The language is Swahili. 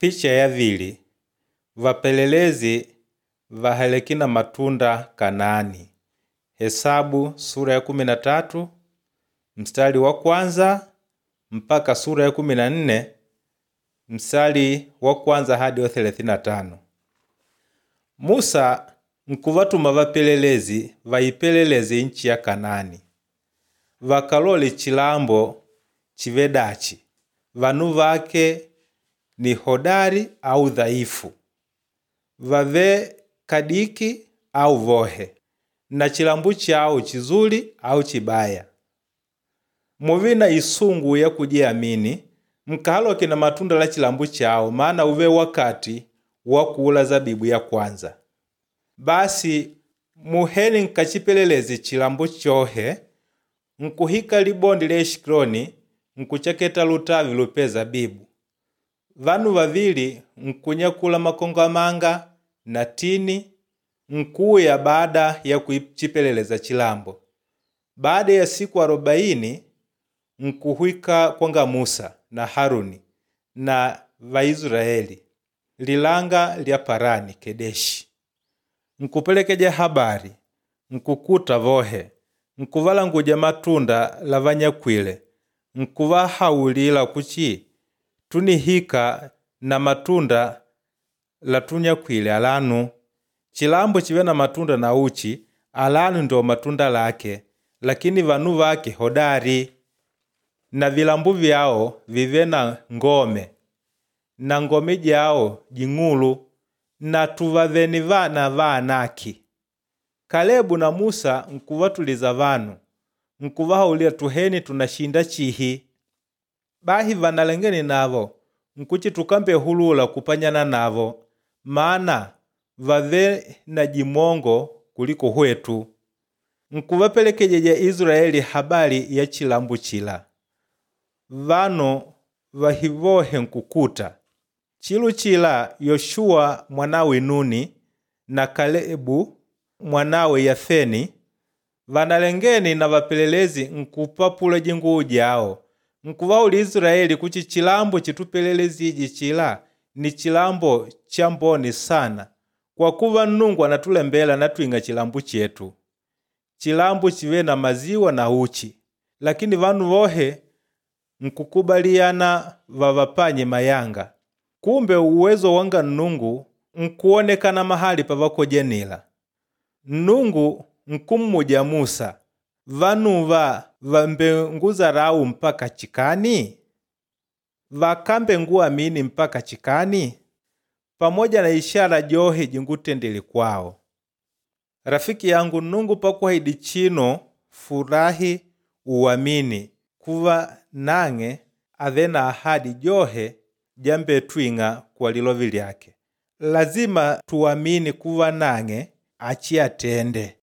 Picha ya vili. Vapelelezi vahelekina matunda Kanaani. Hesabu sura ya 13 mstari wa kwanza mpaka sura ya 14 mstari wa kwanza hadi wa 35. Musa nkuvatuma vapelelezi vaipeleleze nchi ya Kanaani. Vakalole chilambo chivedachi, vanu vake ni hodari au dhaifu, vave kadiki au vohe, na chilambu chao chizuri au chibaya. Muvina isungu ya kujiamini, mkahaloke na matunda la chilambu chao, maana uve wakati wa kula zabibu ya kwanza. Basi muheni nkachipeleleze chilambu chohe, nkuhika libondi le Eshikroni, nkuchaketa lutavi lupe zabibu. Vanu vavili nkunyakula makongamanga na tini, nkuya baada ya kuchipeleleza chilambo. Baada ya siku 40 nkuhika kwanga Musa na Haruni na Vaisraeli lilanga lya Parani Kedeshi. Nkupelekeja habari, nkukuta vohe, nkuvalanguja matunda lavanyakwile, nkuvahaulila kuchi tunihika na matunda latunyakwile alanu. Chilambo chive na matunda na uchi, alanu ndo matunda lake, lakini vanu vake hodari. Na vilambu vyao vive na ngome, na ngome jao jing'ulu, na tuvaveni vana vaanaki. Kalebu na Musa nkuvatuliza vanu, nkuvahaulia tuheni tunashinda chihi. Bahi vanalengeni navo, nkuchi tukambe hulula kupanyana navo, maana vave na jimongo kuliko hwetu. Nkuvapelekejeja Israeli habari ya chilambu chila. Vano vahivohe nkukuta. Chilu chila Yoshua mwanawe Nuni na Kalebu mwanawe Yefeni vanalengeni na vapelelezi nkupapula jinguu jao. Nkuvauli Israeli kuchi chilambo chitupeleleziji chila ni chilambo chamboni sana, kwa kuva Nnungu anatulembela na tuinga chilambu chetu. Chilambo chive na maziwa na uchi, lakini vanu vohe nkukubaliana vavapanye mayanga. Kumbe uwezo wanga Nnungu nkuonekana mahali pavakojenila. Nnungu nkummuja Musa, vanuva vambenguza rau mpaka chikani? Vakambe nguamini mpaka chikani? Pamoja na ishara johe jingutendeli kwao. Rafiki yangu, Nnungu pakuhaidi chino furahi uamini kuva nange avena ahadi johe jambe twinga kwa lilovi lyake. Lazima tuamini kuva nange achiatende.